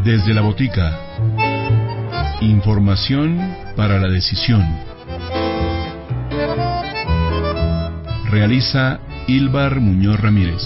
Desde la botica. Información para la decisión. Realiza Ilbar Muñoz Ramírez.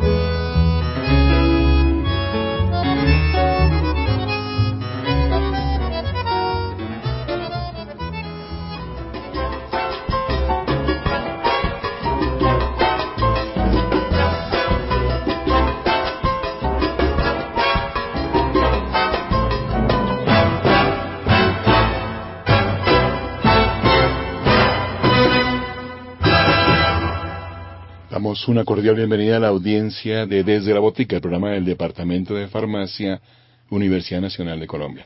Damos una cordial bienvenida a la audiencia de Desde la Botica, el programa del Departamento de Farmacia, Universidad Nacional de Colombia.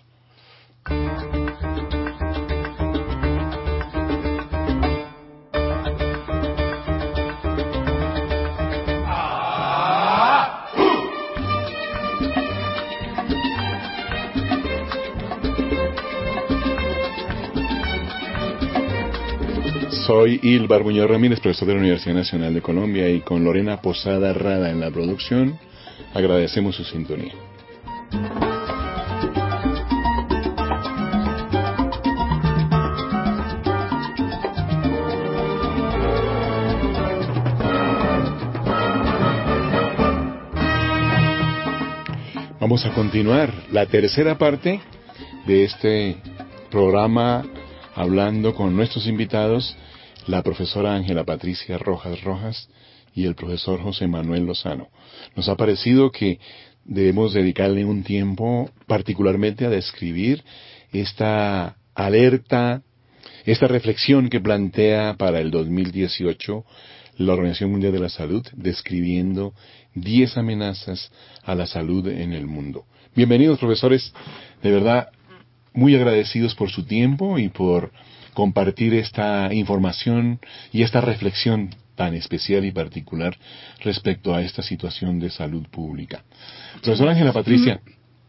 Soy Ilbar Muñoz Ramírez, profesor de la Universidad Nacional de Colombia, y con Lorena Posada Rada en la producción, agradecemos su sintonía. Vamos a continuar la tercera parte de este programa, hablando con nuestros invitados, la profesora Ángela Patricia Rojas y el profesor José Manuel Lozano. Nos ha parecido que debemos dedicarle un tiempo particularmente a describir esta alerta, esta reflexión que plantea para el 2018 la Organización Mundial de la Salud, describiendo 10 amenazas a la salud en el mundo. Bienvenidos, profesores, de verdad muy agradecidos por su tiempo y por compartir esta información y esta reflexión tan especial y particular respecto a esta situación de salud pública. Profesora Ángela Patricia,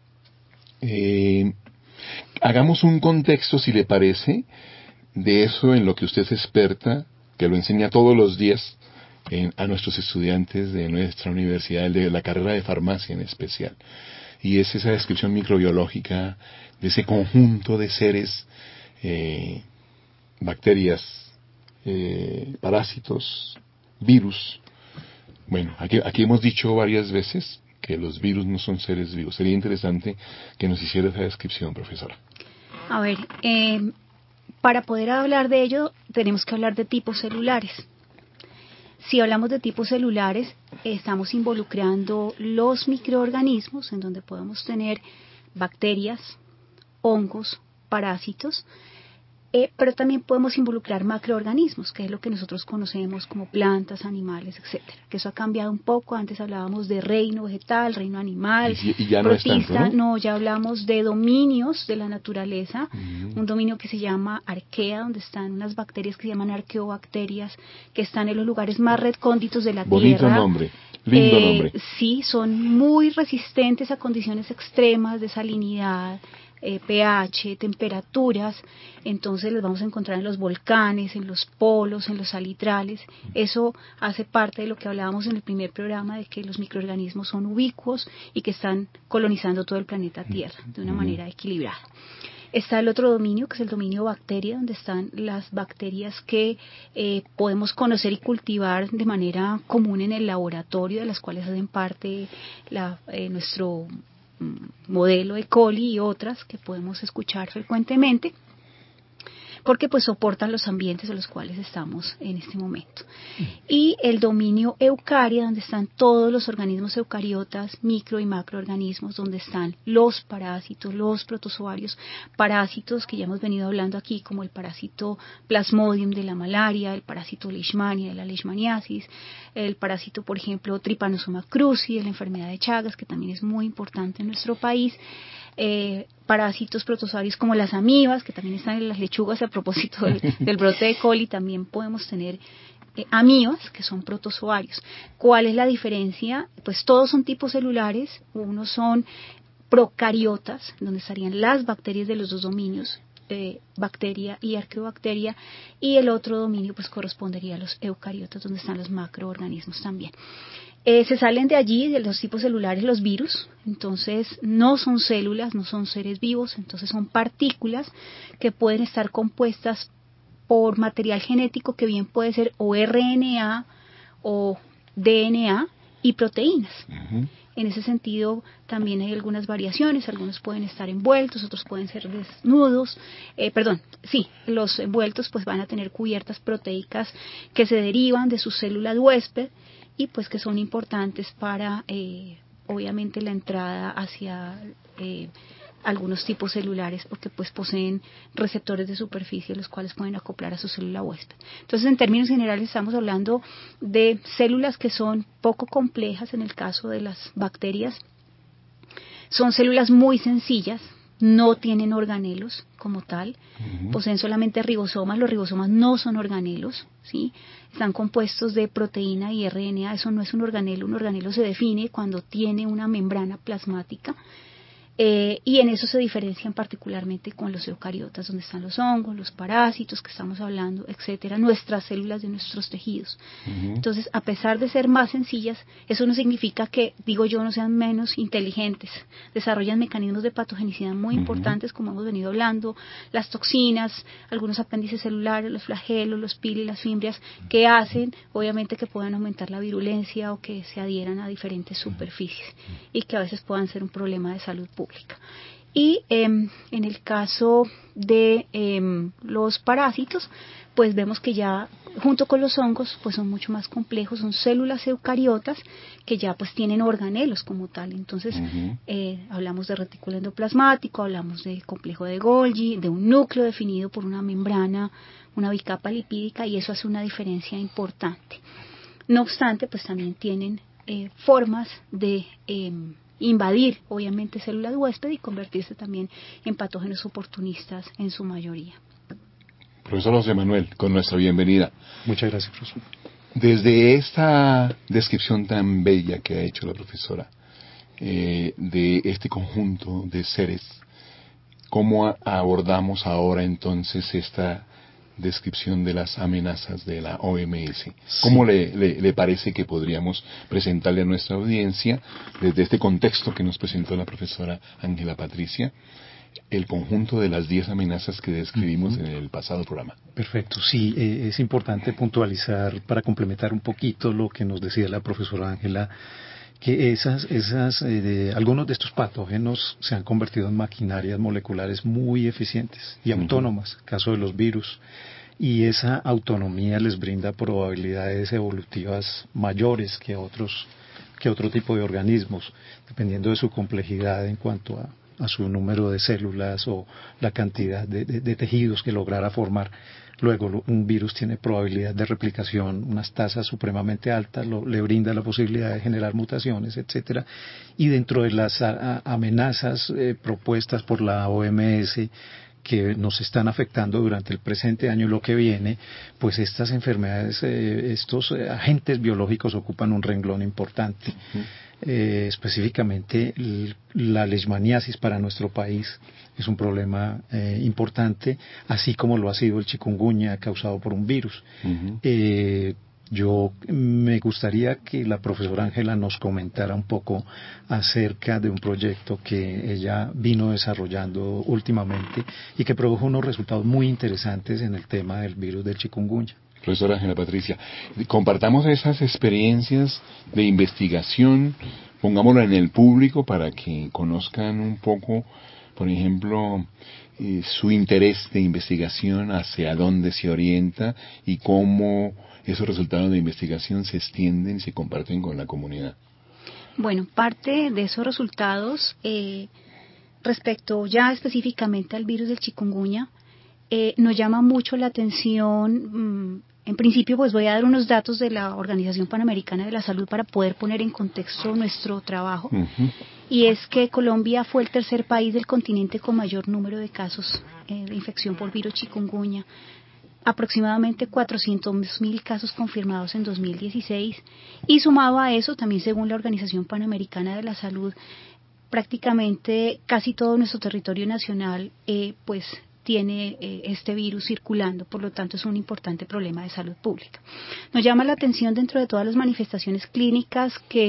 hagamos un contexto, si le parece, de eso en lo que usted es experta, que lo enseña todos los días a nuestros estudiantes de nuestra universidad, de la carrera de farmacia en especial. Y es esa descripción microbiológica de ese conjunto de seres, bacterias, parásitos, virus. Bueno, aquí hemos dicho varias veces que los virus no son seres vivos. Sería interesante que nos hiciera esa descripción, profesora. A ver, para poder hablar de ello tenemos que hablar de tipos celulares. Si hablamos de tipos celulares, estamos involucrando los microorganismos, en donde podemos tener bacterias, hongos, parásitos, pero también podemos involucrar macroorganismos, que es lo que nosotros conocemos como plantas, animales, etcétera. Que eso ha cambiado un poco. Antes hablábamos de reino vegetal, reino animal, y ya protista. No es tanto, ¿no? No, ya hablamos de dominios de la naturaleza. Un dominio que se llama arquea, donde están unas bacterias que se llaman arqueobacterias, que están en los lugares más recónditos de la Bonito Tierra. Nombre, lindo nombre. Sí, son muy resistentes a condiciones extremas de salinidad, pH, temperaturas. Entonces los vamos a encontrar en los volcanes, en los polos, en los salitrales. Eso hace parte de lo que hablábamos en el primer programa, de que los microorganismos son ubicuos y que están colonizando todo el planeta Tierra de una manera equilibrada. Está el otro dominio, que es el dominio bacteria, donde están las bacterias que podemos conocer y cultivar de manera común en el laboratorio, de las cuales hacen parte nuestro modelo E. coli y otras que podemos escuchar frecuentemente, porque pues soportan los ambientes en los cuales estamos en este momento. Y el dominio eucaria, donde están todos los organismos eucariotas, micro y macroorganismos, donde están los parásitos, los protozoarios, parásitos que ya hemos venido hablando aquí, como el parásito Plasmodium de la malaria, el parásito Leishmania de la leishmaniasis, el parásito, por ejemplo, Trypanosoma cruzi de la enfermedad de Chagas, que también es muy importante en nuestro país. Parásitos protozoarios como las amibas, que también están en las lechugas. A propósito del brote de coli, también podemos tener amibas, que son protozoarios. ¿Cuál es la diferencia? Pues todos son tipos celulares. Unos son procariotas, donde estarían las bacterias de los dos dominios, bacteria y arqueobacteria, y el otro dominio pues correspondería a los eucariotas, donde están los macroorganismos también. Se salen de allí, de los tipos celulares, los virus. Entonces no son células, no son seres vivos, entonces son partículas que pueden estar compuestas por material genético que bien puede ser o RNA o DNA y proteínas. Uh-huh. En ese sentido también hay algunas variaciones, algunos pueden estar envueltos, otros pueden ser desnudos, los envueltos pues van a tener cubiertas proteicas que se derivan de sus células huésped y pues que son importantes para obviamente la entrada hacia algunos tipos celulares, porque pues poseen receptores de superficie los cuales pueden acoplar a su célula huésped. Entonces, en términos generales estamos hablando de células que son poco complejas. En el caso de las bacterias son células muy sencillas, no tienen organelos como tal, poseen solamente ribosomas. Los ribosomas no son organelos, ¿sí? Están compuestos de proteína y RNA. Eso no es un organelo se define cuando tiene una membrana plasmática. Y en eso se diferencian particularmente con los eucariotas, donde están los hongos, los parásitos que estamos hablando, etcétera, nuestras células de nuestros tejidos. Uh-huh. Entonces, a pesar de ser más sencillas, eso no significa que, digo yo, no sean menos inteligentes. Desarrollan mecanismos de patogenicidad muy importantes, como hemos venido hablando, las toxinas, algunos apéndices celulares, los flagelos, los pili, las fimbrias, que hacen, obviamente, que puedan aumentar la virulencia o que se adhieran a diferentes superficies y que a veces puedan ser un problema de salud pública. Y en el caso de los parásitos, pues vemos que ya junto con los hongos pues son mucho más complejos, son células eucariotas que ya pues tienen organelos como tal. Entonces hablamos de retículo endoplasmático, hablamos del complejo de Golgi, de un núcleo definido por una membrana, una bicapa lipídica, y eso hace una diferencia importante. No obstante, pues también tienen formas de invadir, obviamente, células huésped y convertirse también en patógenos oportunistas en su mayoría. Profesor José Manuel, con nuestra bienvenida. Muchas gracias, profesor. Desde esta descripción tan bella que ha hecho la profesora de este conjunto de seres, ¿cómo abordamos ahora entonces esta descripción de las amenazas de la OMS? ¿Cómo le parece que podríamos presentarle a nuestra audiencia, desde este contexto que nos presentó la profesora Ángela Patricia, el conjunto de las 10 amenazas que describimos en el pasado programa? Perfecto, sí, es importante puntualizar para complementar un poquito lo que nos decía la profesora Ángela, que algunos de estos patógenos se han convertido en maquinarias moleculares muy eficientes y autónomas, caso de los virus, y esa autonomía les brinda probabilidades evolutivas mayores que otro tipo de organismos, dependiendo de su complejidad en cuanto a su número de células o la cantidad de tejidos que lograra formar. Luego, un virus tiene probabilidad de replicación, unas tasas supremamente altas, le brinda la posibilidad de generar mutaciones, etcétera. Y dentro de las amenazas propuestas por la OMS que nos están afectando durante el presente año y lo que viene, pues estas enfermedades, estos agentes biológicos ocupan un renglón importante. Específicamente la leishmaniasis para nuestro país es un problema importante, así como lo ha sido el chikungunya causado por un virus. Yo me gustaría que la profesora Ángela nos comentara un poco acerca de un proyecto que ella vino desarrollando últimamente y que produjo unos resultados muy interesantes en el tema del virus del chikungunya. Profesora Ángela Patricia, compartamos esas experiencias de investigación, pongámoslo en el público para que conozcan un poco, por ejemplo, su interés de investigación, hacia dónde se orienta y cómo esos resultados de investigación se extienden y se comparten con la comunidad. Bueno, parte de esos resultados, respecto ya específicamente al virus del chikungunya, nos llama mucho la atención. En principio, pues voy a dar unos datos de la Organización Panamericana de la Salud para poder poner en contexto nuestro trabajo. Y es que Colombia fue el tercer país del continente con mayor número de casos de infección por virus chikungunya. Aproximadamente 400.000 casos confirmados en 2016. Y sumado a eso, también según la Organización Panamericana de la Salud, prácticamente casi todo nuestro territorio nacional, pues tiene este virus circulando, por lo tanto es un importante problema de salud pública. Nos llama la atención dentro de todas las manifestaciones clínicas que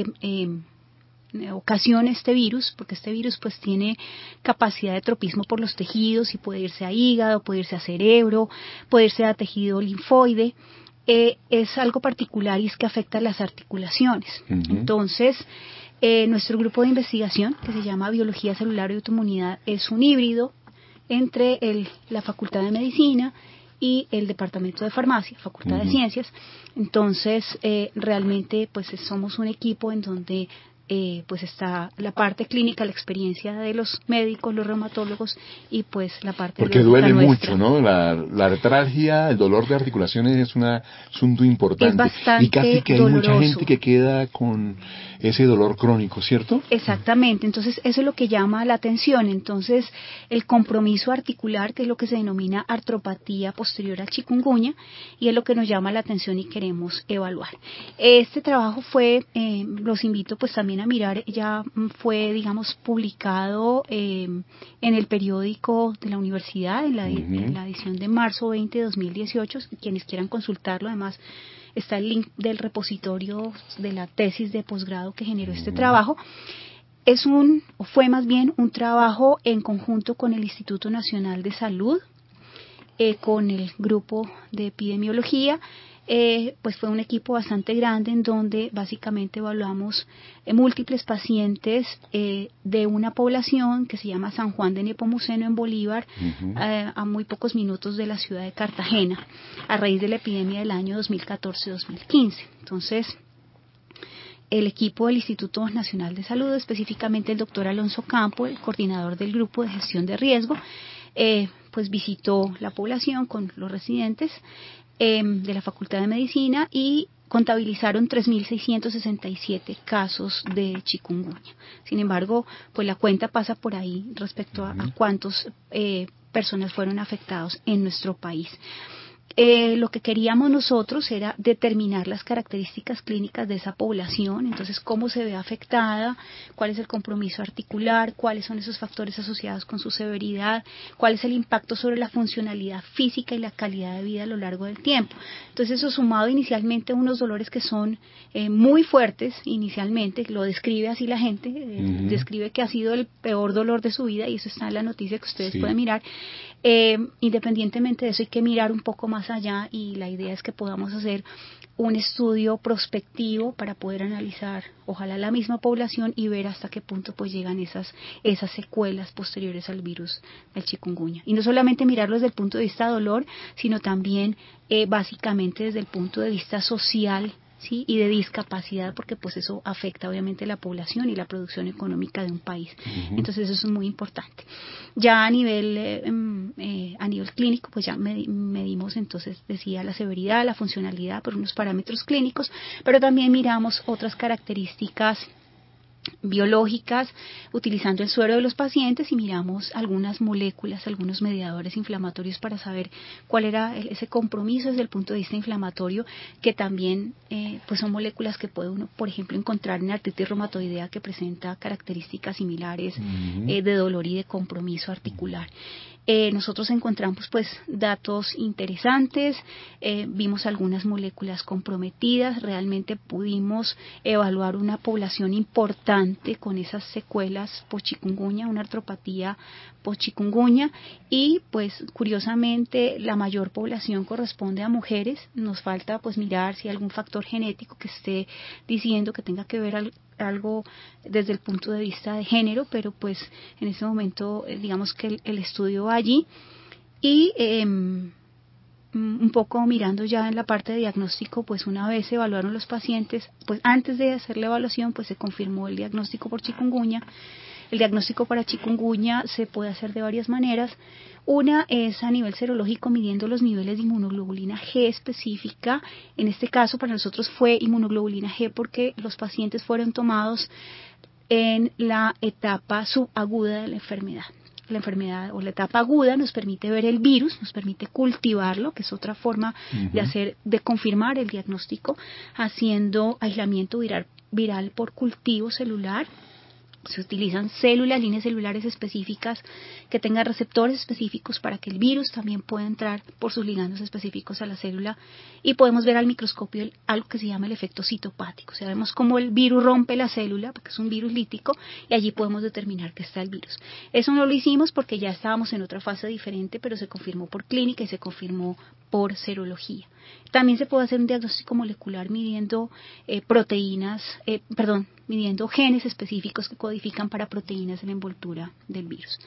ocasiona este virus, porque este virus pues tiene capacidad de tropismo por los tejidos y puede irse a hígado, puede irse a cerebro, puede irse a tejido linfoide. Es algo particular y es que afecta las articulaciones. Entonces, nuestro grupo de investigación, que se llama Biología Celular y Autoinmunidad, es un híbrido entre la Facultad de Medicina y el Departamento de Farmacia, Facultad de Ciencias. Entonces, realmente pues somos un equipo en donde pues está la parte clínica, la experiencia de los médicos, los reumatólogos y pues la parte porque duele nuestra. mucho, ¿no? La artralgia, el dolor de articulaciones es un asunto importante. Es bastante y casi que hay doloroso. Mucha gente que queda con ese dolor crónico, ¿cierto? Exactamente, entonces eso es lo que llama la atención. Entonces el compromiso articular, que es lo que se denomina artropatía posterior al chikungunya, y es lo que nos llama la atención y queremos evaluar. Este trabajo fue, los invito pues también a mirar, ya fue digamos publicado en el periódico de la universidad, en la edición de marzo 20 de 2018, quienes quieran consultarlo. Además está el link del repositorio de la tesis de posgrado que generó este trabajo. Fue más bien un trabajo en conjunto con el Instituto Nacional de Salud, con el grupo de epidemiología. Pues fue un equipo bastante grande en donde básicamente evaluamos múltiples pacientes de una población que se llama San Juan de Nepomuceno en Bolívar, a muy pocos minutos de la ciudad de Cartagena, a raíz de la epidemia del año 2014-2015. Entonces, el equipo del Instituto Nacional de Salud, específicamente el doctor Alonso Campo, el coordinador del grupo de gestión de riesgo, pues visitó la población con los residentes de la Facultad de Medicina y contabilizaron 3.667 casos de chikungunya. Sin embargo, pues la cuenta pasa por ahí respecto a cuántas personas fueron afectados en nuestro país. Lo que queríamos nosotros era determinar las características clínicas de esa población, entonces cómo se ve afectada, cuál es el compromiso articular, cuáles son esos factores asociados con su severidad, cuál es el impacto sobre la funcionalidad física y la calidad de vida a lo largo del tiempo. Entonces eso sumado inicialmente a unos dolores que son muy fuertes inicialmente, lo describe así la gente, describe que ha sido el peor dolor de su vida y eso está en la noticia que ustedes pueden mirar. Independientemente de eso hay que mirar un poco más allá y la idea es que podamos hacer un estudio prospectivo para poder analizar ojalá la misma población y ver hasta qué punto pues llegan esas secuelas posteriores al virus del chikungunya. Y no solamente mirarlo desde el punto de vista de dolor, sino también básicamente desde el punto de vista social, ¿sí? Y de discapacidad, porque pues eso afecta obviamente la población y la producción económica de un país. Entonces eso es muy importante. Ya a nivel clínico, pues ya medimos, entonces decía la severidad, la funcionalidad por unos parámetros clínicos, pero también miramos otras características biológicas utilizando el suero de los pacientes y miramos algunas moléculas, algunos mediadores inflamatorios para saber cuál era ese compromiso desde el punto de vista inflamatorio, que también pues son moléculas que puede uno, por ejemplo, encontrar en artritis reumatoidea, que presenta características similares de dolor y de compromiso articular. Nosotros encontramos pues datos interesantes, vimos algunas moléculas comprometidas, realmente pudimos evaluar una población importante con esas secuelas post-chikungunya, una artropatía post-chikungunya, y pues curiosamente la mayor población corresponde a mujeres. Nos falta pues mirar si hay algún factor genético que esté diciendo que tenga que ver algo desde el punto de vista de género, pero pues en ese momento digamos que el estudio va allí y un poco mirando ya en la parte de diagnóstico, pues una vez se evaluaron los pacientes, pues antes de hacer la evaluación pues se confirmó el diagnóstico por chikungunya. El diagnóstico para chikungunya se puede hacer de varias maneras. Una es a nivel serológico, midiendo los niveles de inmunoglobulina G específica. En este caso para nosotros fue inmunoglobulina G porque los pacientes fueron tomados en la etapa subaguda de la enfermedad. La enfermedad o la etapa aguda nos permite ver el virus, nos permite cultivarlo, que es otra forma de confirmar el diagnóstico, haciendo aislamiento viral por cultivo celular. Se utilizan células, líneas celulares específicas que tengan receptores específicos para que el virus también pueda entrar por sus ligandos específicos a la célula, y podemos ver al microscopio algo que se llama el efecto citopático. O sea, vemos cómo el virus rompe la célula, porque es un virus lítico, y allí podemos determinar que está el virus. Eso no lo hicimos porque ya estábamos en otra fase diferente, pero se confirmó por clínica y se confirmó por serología. También se puede hacer un diagnóstico molecular midiendo midiendo genes específicos que codifican para proteínas en la envoltura del virus.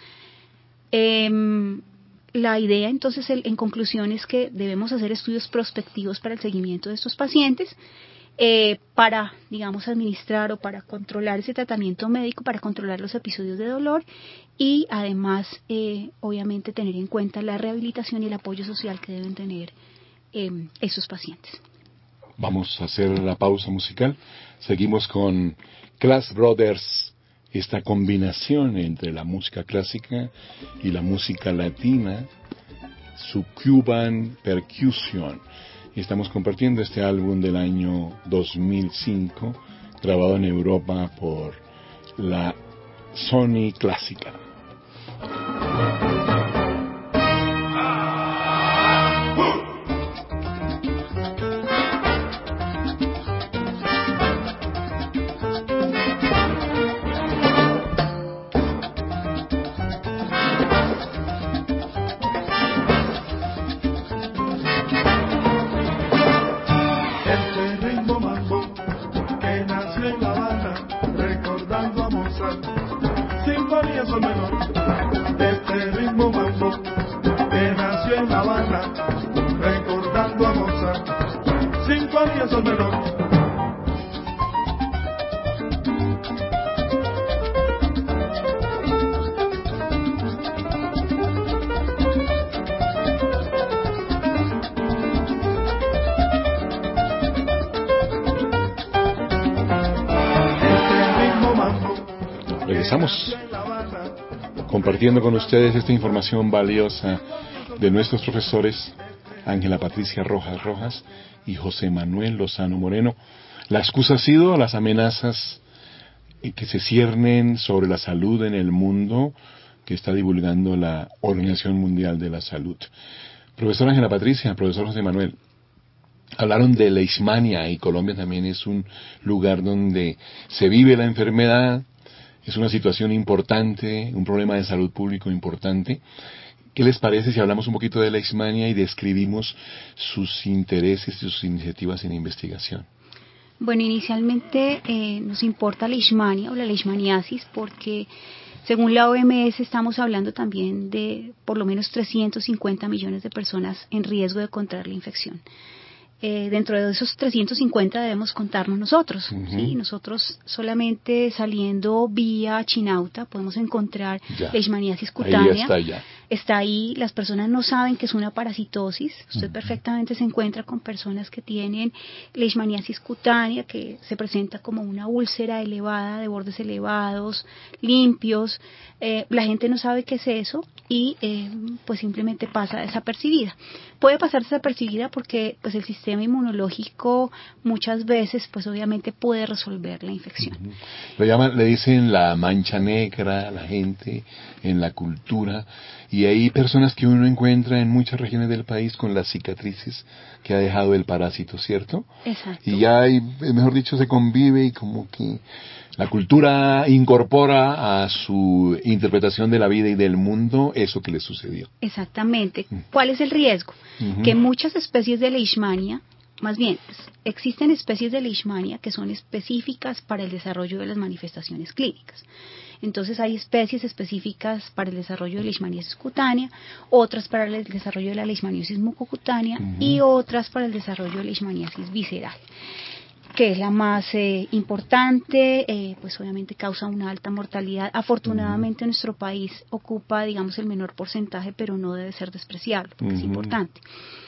La idea entonces en conclusión es que debemos hacer estudios prospectivos para el seguimiento de estos pacientes, para, digamos, administrar o para controlar ese tratamiento médico, para controlar los episodios de dolor y además, obviamente, tener en cuenta la rehabilitación y el apoyo social que deben tener esos pacientes. Vamos a hacer la pausa musical. Seguimos con Class Brothers, esta combinación entre la música clásica y la música latina, su Cuban Percussion. Y estamos compartiendo este álbum del año 2005, grabado en Europa por la Sony Clásica. Regresamos compartiendo con ustedes esta información valiosa de nuestros profesores Ángela Patricia Rojas Rojas y José Manuel Lozano Moreno. La excusa ha sido las amenazas que se ciernen sobre la salud en el mundo que está divulgando la Organización Mundial de la Salud. Profesor Ángela Patricia, profesor José Manuel, hablaron de Leishmania, y Colombia también es un lugar donde se vive la enfermedad. Es una situación importante, un problema de salud público importante. ¿Qué les parece si hablamos un poquito de Leishmania y describimos sus intereses y sus iniciativas en investigación? Bueno, inicialmente nos importa Leishmania o la leishmaniasis porque según la OMS estamos hablando también de por lo menos 350 millones de personas en riesgo de contraer la infección. Dentro de esos 350 debemos contarnos nosotros, ¿sí? Nosotros solamente saliendo vía Chinauta podemos encontrar leishmaniasis cutánea. Ahí está ahí, las personas no saben que es una parasitosis. Usted perfectamente se encuentra con personas que tienen leishmaniasis cutánea, que se presenta como una úlcera elevada, de bordes elevados, limpios. La gente no sabe qué es eso y pues simplemente pasa desapercibida. Puede pasar desapercibida porque pues el sistema inmunológico muchas veces pues obviamente puede resolver la infección. Le dicen la mancha negra a la gente en la cultura, y hay personas que uno encuentra en muchas regiones del país con las cicatrices que ha dejado el parásito, ¿cierto? Exacto. Y ya mejor dicho, se convive y como que la cultura incorpora a su interpretación de la vida y del mundo eso que le sucedió. Exactamente. ¿Cuál es el riesgo? Que muchas especies de Leishmania, más bien, existen especies de Leishmania que son específicas para el desarrollo de las manifestaciones clínicas. Entonces hay especies específicas para el desarrollo de leishmaniasis cutánea, otras para el desarrollo de la leishmaniosis mucocutánea y otras para el desarrollo de leishmaniasis visceral, que es la más importante, pues obviamente causa una alta mortalidad. Afortunadamente nuestro país ocupa, digamos, el menor porcentaje, pero no debe ser despreciable, porque es importante.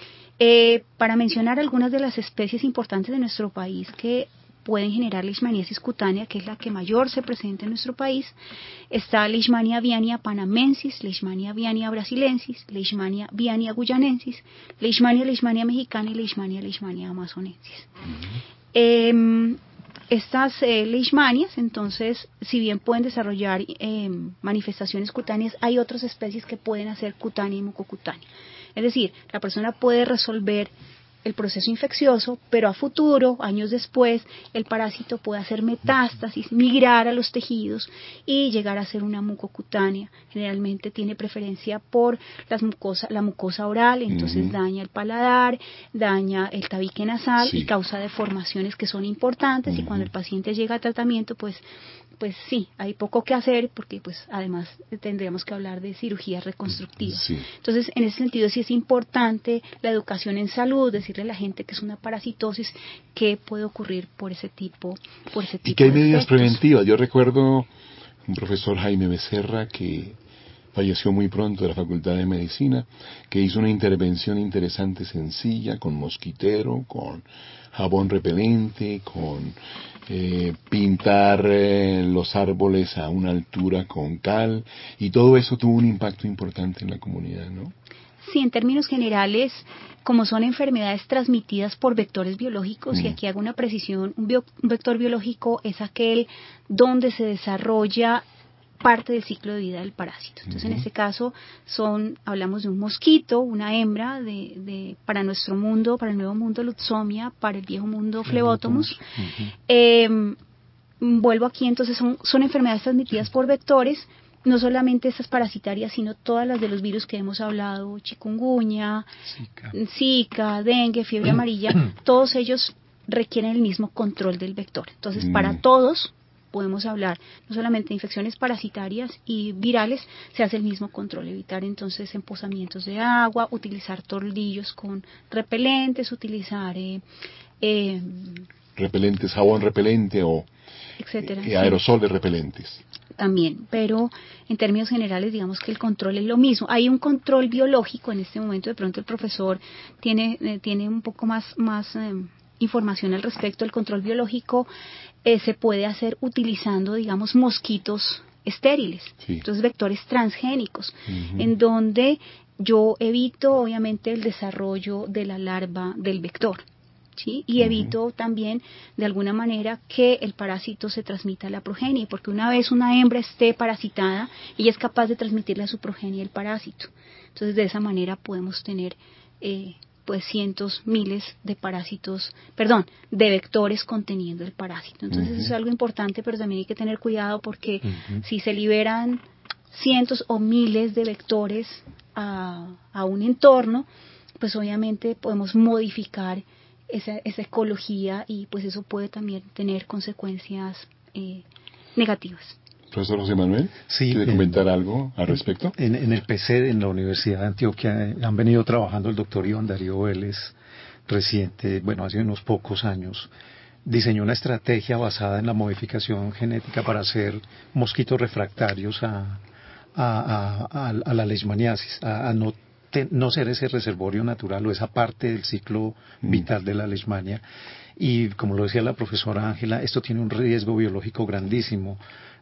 Para mencionar algunas de las especies importantes de nuestro país que pueden generar leishmaniasis cutánea, que es la que mayor se presenta en nuestro país, está Leishmania viania panamensis, Leishmania viania brasilensis, Leishmania viania guyanensis, Leishmania mexicana y Leishmania amazonensis. estas leishmanias, entonces, si bien pueden desarrollar manifestaciones cutáneas, hay otras especies que pueden hacer cutánea y mucocutánea. Es decir, la persona puede resolver el proceso infeccioso, pero a futuro, años después, el parásito puede hacer metástasis, migrar a los tejidos y llegar a ser una mucocutánea. Generalmente tiene preferencia por la mucosa oral, entonces daña el paladar, daña el tabique nasal y causa deformaciones que son importantes, y cuando el paciente llega a tratamiento, pues sí, hay poco que hacer, porque pues además tendríamos que hablar de cirugía reconstructiva. Entonces, en ese sentido sí es importante la educación en salud, decirle a la gente que es una parasitosis, que puede ocurrir por ese tipo y que hay de medidas efectos preventivas. Yo recuerdo un profesor, Jaime Becerra, que falleció muy pronto de la Facultad de Medicina, que hizo una intervención interesante, sencilla, con mosquitero, con jabón repelente, con pintar los árboles a una altura con cal, y todo eso tuvo un impacto importante en la comunidad, ¿no? Sí, en términos generales, como son enfermedades transmitidas por vectores biológicos, y aquí hago una precisión, un vector biológico es aquel donde se desarrolla parte del ciclo de vida del parásito. Entonces, en este caso, hablamos de un mosquito, una hembra, para nuestro mundo, para el nuevo mundo Lutzomia, para el viejo mundo Phlebotomus. Vuelvo aquí, entonces son enfermedades transmitidas por vectores, no solamente estas parasitarias, sino todas las de los virus que hemos hablado, chikungunya, Zika, dengue, fiebre amarilla, todos ellos requieren el mismo control del vector. Entonces, para todos podemos hablar no solamente de infecciones parasitarias y virales, se hace el mismo control, evitar entonces emposamientos de agua, utilizar toldillos con repelentes, utilizar repelentes, jabón repelente o etcétera, aerosoles repelentes. También, pero en términos generales digamos que el control es lo mismo. Hay un control biológico en este momento, de pronto el profesor tiene un poco más información al respecto. El control biológico se puede hacer utilizando, digamos, mosquitos estériles, entonces vectores transgénicos, en donde yo evito obviamente el desarrollo de la larva del vector, ¿sí? Y evito también de alguna manera que el parásito se transmita a la progenie, porque una vez una hembra esté parasitada, ella es capaz de transmitirle a su progenie el parásito. Entonces, de esa manera podemos tener pues cientos, miles de de vectores conteniendo el parásito. Entonces eso es algo importante, pero también hay que tener cuidado, porque si se liberan cientos o miles de vectores a un entorno, pues obviamente podemos modificar esa ecología, y pues eso puede también tener consecuencias negativas. Profesor José Manuel, ¿quiere comentar algo al respecto? En el PCD, en la Universidad de Antioquia, han venido trabajando el doctor Iván Darío Vélez, hace unos pocos años, diseñó una estrategia basada en la modificación genética para hacer mosquitos refractarios a la leishmaniasis, a no ser ese reservorio natural o esa parte del ciclo vital de la leishmania. Y como lo decía la profesora Ángela, esto tiene un riesgo biológico grandísimo.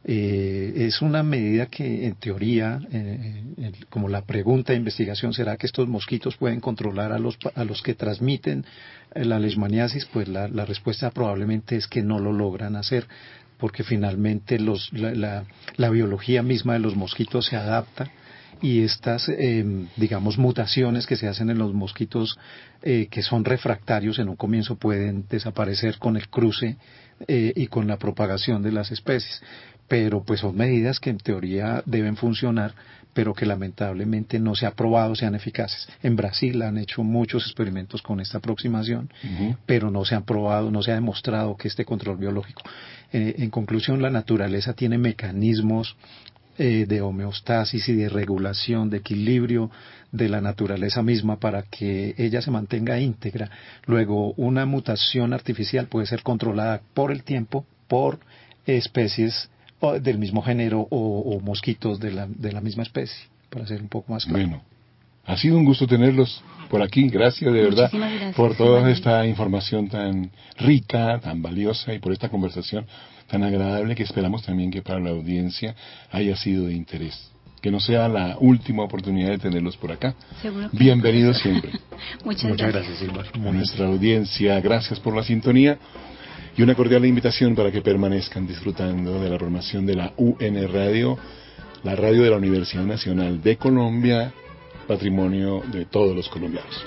Es una medida que en teoría, como la pregunta de investigación, ¿será que estos mosquitos pueden controlar a los que transmiten la leishmaniasis? Pues la respuesta probablemente es que no lo logran hacer, porque finalmente la biología misma de los mosquitos se adapta, y estas, mutaciones que se hacen en los mosquitos que son refractarios en un comienzo pueden desaparecer con el cruce y con la propagación de las especies. Pero pues son medidas que en teoría deben funcionar, pero que lamentablemente no se ha probado sean eficaces. En Brasil han hecho muchos experimentos con esta aproximación, pero no se han probado, no se ha demostrado que este control biológico. En conclusión, la naturaleza tiene mecanismos de homeostasis y de regulación, de equilibrio de la naturaleza misma para que ella se mantenga íntegra. Luego, una mutación artificial puede ser controlada por el tiempo, por especies del mismo género o mosquitos de la misma especie, para ser un poco más claro. Bueno, ha sido un gusto tenerlos por aquí. Gracias de verdad por toda esta información tan rica, tan valiosa, y por esta conversación tan agradable, que esperamos también que para la audiencia haya sido de interés. Que no sea la última oportunidad de tenerlos por acá. Bienvenidos siempre. Muchas gracias, Silva. A nuestra audiencia, gracias por la sintonía. y una cordial invitación para que permanezcan disfrutando de la programación de la UN Radio, la radio de la Universidad Nacional de Colombia, patrimonio de todos los colombianos.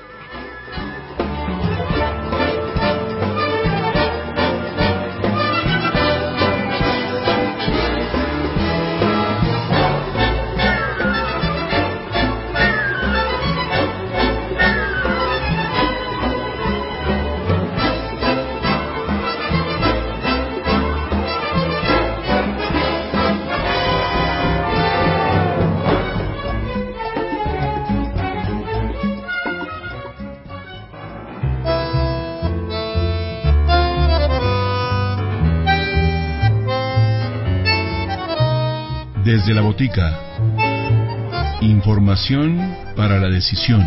Desde la botica, información para la decisión.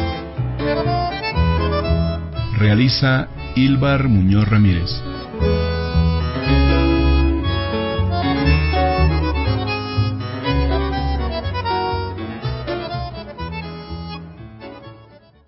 Realiza Ilvar Muñoz Ramírez.